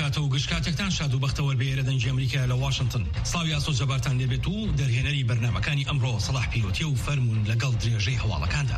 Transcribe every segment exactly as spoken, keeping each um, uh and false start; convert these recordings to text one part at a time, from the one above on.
کاتە و گشتکاتێکتان شاد و بەختەوە بێرە دەنگی ئەمریکا لە واشنگتن. سڵاوی ئاسۆ جەبارتان دەبێت و دەرهێنەری بەرنامەکانی ئەمڕۆ سەلاح پیرۆتیە و فەرمون لەگەڵ درێژەی هەواڵەکاندا.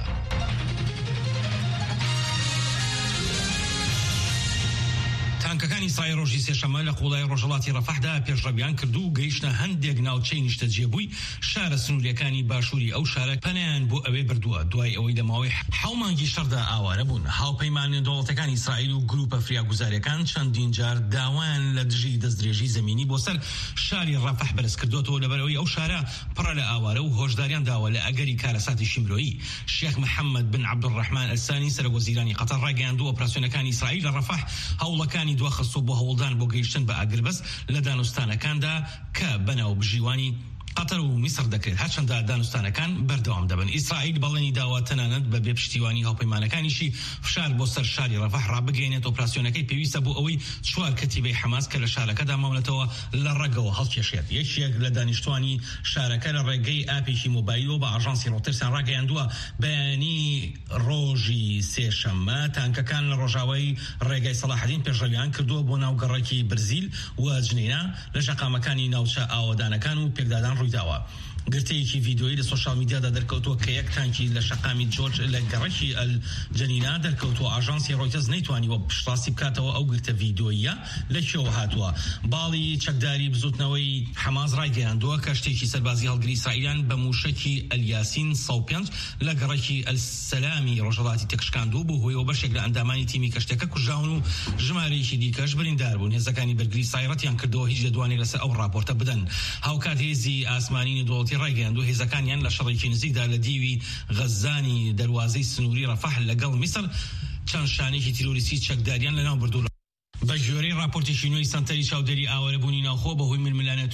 تانکەکانی ئیسرائیل ڕۆژی سێشەمە لە قوڵای ڕۆژهەڵاتی ڕەفەحدا پێشڕەویان کردو و گەیشتە هەندێک ناوچەی نیشتەجێبووی شارە سنووریەکانی باشووری ئەو شارە پەنایان بۆ ئەوێ بردووە دوای ئەوەی لە ماوەی حەو مانگی شەڕدا ئاوارە بوون. هاوپەیمانی دەوڵەتەکانی ئیسرائیل و گروپە فریاگوزاریەکان چەندین جار داوایان لە دژی دەستدرێژی زەمینی بۆ سەر شاری ڕەفەح بەرز کردوەوە لەبەرەوەی ئەو شارە پڕە لە ئاوارە و هۆشداریان داوە لە ئەگەری کارەساتی شیمرۆیی. شێخ محەممەد بن عەبدوڕەحمان ئەلسانی سەرۆکوەزیرانی قەتەر ڕاگەیاندووە ئۆپراسیۆنەکانی ئیسرائیل لە ڕەفەح هەوڵەکانی دواخستووە بۆ هەوڵدان بۆ گەیشتن بە ئاگربەست لە دانوستانەکاندا کە بەناو بژیوانی قەتەر و میسر دەکرێت، هەرچەندە دانوستانەکان بەردەوام دەبن. ئیسرائیل بەڵێنی داوە تەنانەت بە بێ پشتیوانی هاوپەیمانەکانیشی فشار بۆ سەر شاری ڕەفەح ڕابگەێنێت. ئۆپراسیۆنەکەی پێویستە بۆ ئەوەی چوار کەتیبەی حەماس کە لە شارەکەدا ماونەتەوە لە ڕێگەوە هەڵکێشێت. یەکێک لە دانیشتوانی شارەکە لە ڕێگەی ئاپێکی مۆبایلەوە بە ئاژانسی ڕۆیتەرسیان ڕاگەیاندووە بەیانی ڕۆژی سێشەممە تانکەکان لە ڕۆژاوای ڕێگای سەلاحەدین پێشڕەویان کردووە بۆ ناو گەڕێکی برزیل و جنێنا لە شەقامەکانی ناوچە ئاوەدانەکان و پێکدادان ڕوویداوە. گرتەیەکی ڤیدیۆیی لە سۆشال میدیادا دەرکەوتووە کە یەک تانکی لە شەقامی جۆرج لە گەڕەکی ئەلجەنینا دەرکەوتووە. ئاژانسی ڕۆیتەرز نەیتوانیوە پشتڕاستی بکاتەوە ئەو گرتە ڤیدیۆیە لەکوێوە هاتووە. باڵی چەکداری بزوتنەوەی حەماس ڕایگەیاندووە کە شتێکی سەربازی هەڵگری ئیسرائیلیان بە موشەکی ئەلیاسین سەد و پێنج لە گەڕەکی ئەلسەلامی ڕۆژهەڵاتی تێکشکاندوو بوو هۆیەوە بەشێک لە ئەندامانی تیمی کەشتەکە کوژراون و ژمارەیەکی دیکەش بریندار بوون. هێزەکانی بەرگری سایڕەتیان کردەوە هیچ لەدوانێک لەسەر ئەو راپۆرتە بدەن. هاوکات هێزی ئاسمانی دەوڵەتی ڕایگەیاندووە هێزەکانیان لە شەڕێکی نزیکدا لە دیوی غەزانی دەواازەی سنووری ڕەفەح لەگەڵ میسر چەند شانێکی تیرۆریستی چەکداریان لەناو بردووە. بە ژێرەی راپۆرتێکی نوێی سەنتەری چاودێری ئاوارەبوونی ناوخۆ بەهۆی ململانە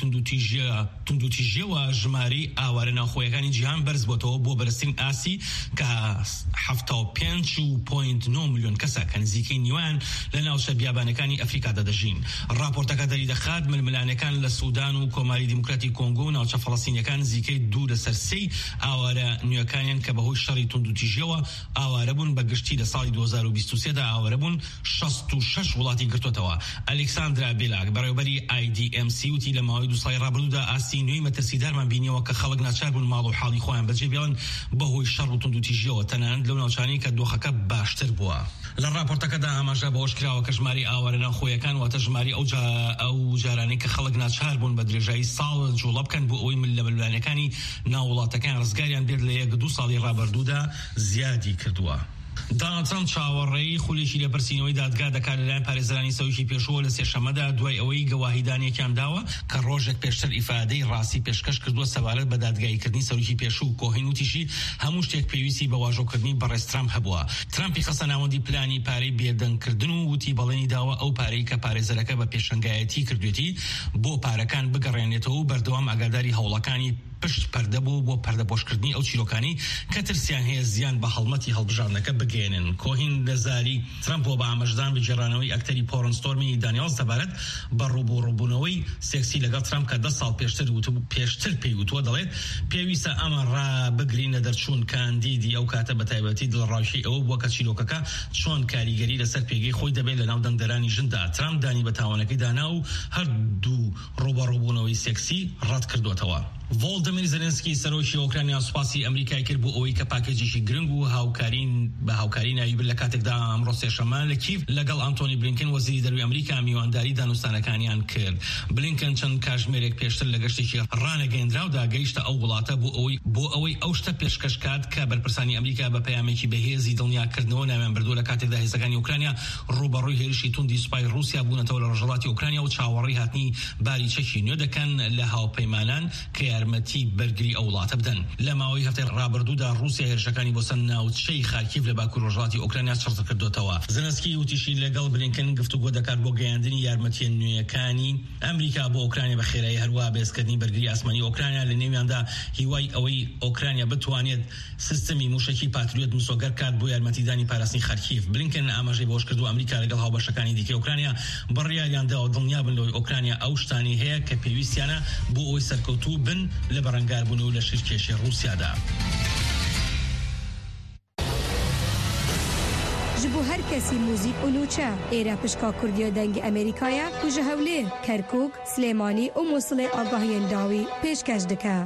توندوتیژیەوە ژمارەی ئاوارە ناوخۆیەکانی جیهان بەرز بۆتەوە بۆ بەرزترین ئاسی کە هەفتاد و پێنج پۆینت نۆ ملیۆن کەسە کە نزیکەی نیوان لە ناوچە بیابانەکانی ئەفریقادا دەژین. راپۆرتەکە دەری دەخات ململانەکان لە سوودان و کۆماری دیموکراتی کۆنگۆ و ناوچە فەڵەستینیەکان نزیکەی دوو لەسەر سێی ئاوارە نوێەکانیان کە بەهۆی شەڕی توندوتیژیەوە ئاوارەبوون بە گشتی لە ساڵی دوو هەزار و بیست و سێ دا ئاوارەبوون شەست و شەش وڵاتی گرتوتەوە. ئەلێکساندرا بیلاک بەڕێوەبەری آی دی ئەم سی وتی لە ماوەی دو ساڵی ڕابردوودا ئاستی نوێی مەترسیدارمان بینیەوە کە خەڵک ناچار بوون ماڵ و حاڵی خۆیان بەجێ بێڵن بەهۆی شەڕ و توندوتیژیەوە تەنانەت لەو ناوچانەی کە دۆخەکە باشتر بووە. لە راپۆرتەکەدا ئاماژە بەوەش کراوە کە ژماری ئاوارە ناوخۆیەکان واتە ژماری ئەو ئەو جارانەی کە خەڵک ناچار بوون بە درێژایی ساڵ جوڵە بکەن بۆ ئەوەی لە ململانەکانی ناو وڵاتەکان ڕزگاریان بێت لە یەک دو ساڵی ڕابردوودا زیادی کردووە. دانالد ترامپ چاوەڕێی خولێکی لە پرسینەوەی دادگا دەکات لەلایەن پارێزەرانی سەوکی پێشەوە لە سێشەمەدا دوای ئەوەی گەواهیدانێکیان داوە کە ڕۆژێک پێشتر ئیفادەی ڕاستی پێشکەش کردووە سەبارەت بە دادگاییکردنی سەوکی پێشوو و کۆهین وتیشی هەموو شتێک پێویستی بە واژۆکردنی بەڕێز ترامپ هەبووە. ترامپی خەسە ناوەندی پلانی پارەی بێدەنگکردن و وتی بەڵێنی داوە ئەو پارەی کە پارێزەرەکە بە پێشەنگایەتی کردوێتی بۆ پارەکان بگەڕێنێتەوە و بەردەوام ئاگاداری هەوڵەکانی پشت پەردە بوو بۆ پەردەپۆشکردنی ئەو چیرۆکانی کە ترسیان هەیە زیان بە هەڵمەتی هەڵبژاردنەکە بگەێنن. کۆهین لەزاری ترامپ بۆ بە ئامەژدان بەجێڕانەوەی ئەکتەری پۆرنستۆرمی دانیێلز دەبارەت بە ڕووبووڕووبوونەوەی سێکسی لەگەڵ ترامپ کە دە ساڵ پێشتر پێشتر پێی وتووە دەڵێت پێویستە ئەمە ڕابگرینە دەرچوون کاندیدی ئەو کاتە بە تایبەتی دڵڕاوشی ئەوە بووە کە چیرۆکەکە چۆن کاریگەری لەسەر پێگەی خۆی دەبێت لە ناو دەنگدەرانی ژندا. ترامپ دانی بە تاوانەکەی دانا و هەردوو ڕووبەڕووبوونەوەی سێکسی ڕەت کردوێتەوە. ڤۆڵدەمیر زەلێنسکی سەرۆکی ئۆکرانیا سوپاسی ئەمریکای کرد بۆ ئەوەی کە پاکێجێکی گرنگ و هاوکارین بە هاوکاری ناویبر لە کاتێکدا ئەمڕۆ سێشەممە لە کیڤ لەگەڵ ئەنتۆنی بلینکن وەزیری دەروی ئەمریکا میوانداری دانوستانەکانیان کرد. بلینکن چەند کاتژمێرێک پێشتر لە گەشتێکی ڕانەگەیەندراودا گەیشتە ئەو وڵاتە بۆ ئەوەی بۆ ئەوەی ئەو شتە پێشکەشکات کە بەرپرسانی ئەمریکا بە پەیامێکی بەهێزی دڵنیاکردنەوە ناویان بردووە لە کاتێکدا هێزەکانی ئوکرانیا ڕوبەڕووی هێرشی توندی سوپای رووسیا بوونەتەوە لە ڕۆژهەڵاتی ئوکرانیا و چاوەڕێی هاتنی باری چەکی نوێ دەکەن لە هاوپەیمانان کە یارمەتی بەرگری ئەو وڵاتە بدەن. لە ماوەی هەفتەی ڕابردوودا رووسیا هێرشەکانی بۆ سەر ناوچەی خارکیڤ لە باکوور ڕۆژهەڵاتی ئوکرانیا چڕ کردوتەوە. زەلێنسکی وتیشی لەگەڵ بلینکن گفتوگۆ دەکات بۆ گەیاندنی یارمەتیە نوێیەکانی ئەمریکا بۆ ئوکرانیا بە خێرایی هەروە بێزکردنی بەرگری ئاسمانی ئوکرانیا لە نێویاندا هیوای ئەوەی ئوکرانیا بتوانێت سیستەمی موشکی پاتریۆت مسۆگەر کات بۆ یارمەتیدانی پاراستنی خارکیڤ. بلینکن ئاماژەی بۆش کردو ئەمریکا لەگەڵ هاوبەشەکانی دیکەی ئوکرانیا بڕیاریاندا و دڵنیا بن لەوەی ئوکرانیا ئەو شتانی هەیە کە پێویستیانە بۆ ئەوەی سەرکەوتوو بن لە بەڕەنگاربوون و لە شیرکێشی رووسیادا. جبو هر کسی موزیک و نوچه ایره پشکا کردیا دنگ امریکایا و جهوله کرکوک سلیمانی و موصل آگاهی انداوی پیشکش دکه.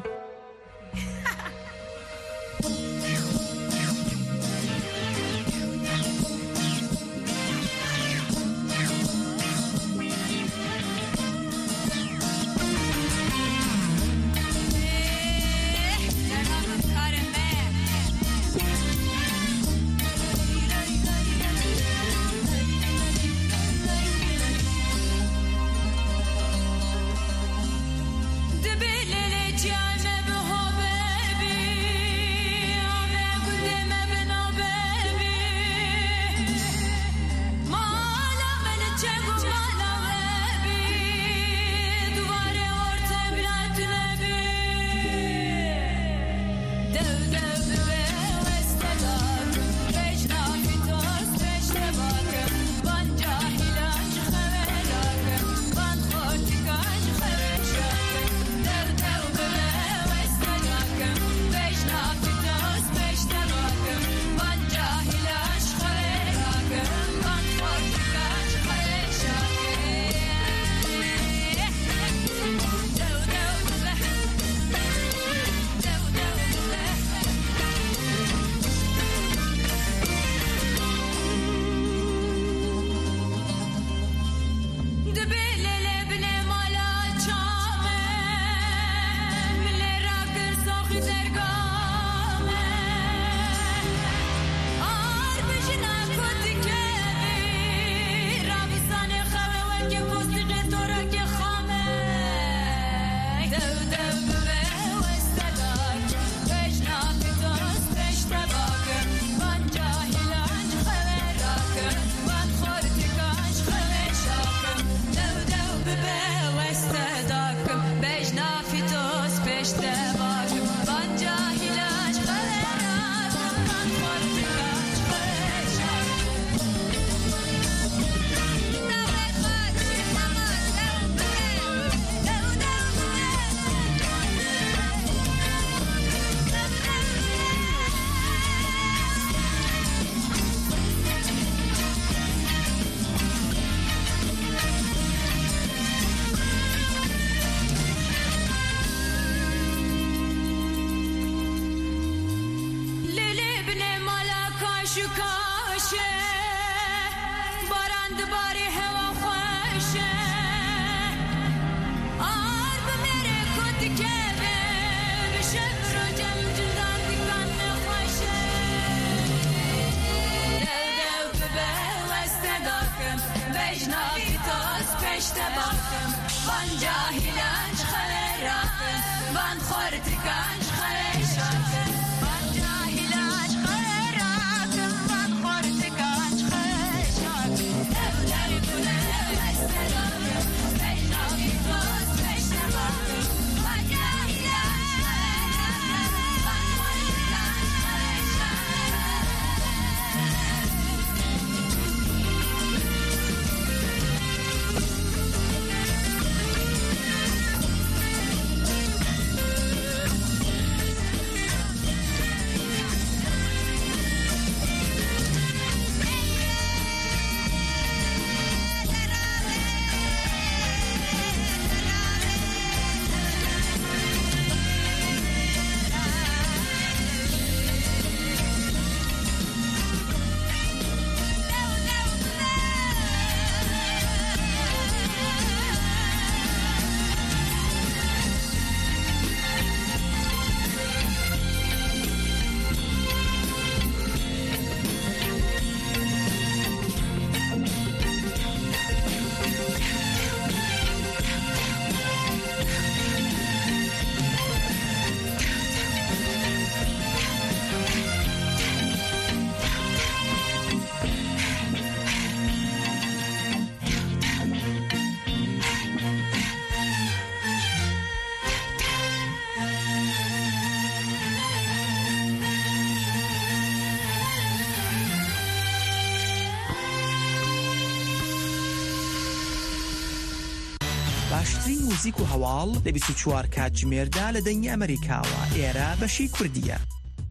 باشترین موزیک و هەواڵ لە بیست و چوار کاتژمێردا لە دەنگی ئەمریکاوە ئێرە بەشی کوردیە.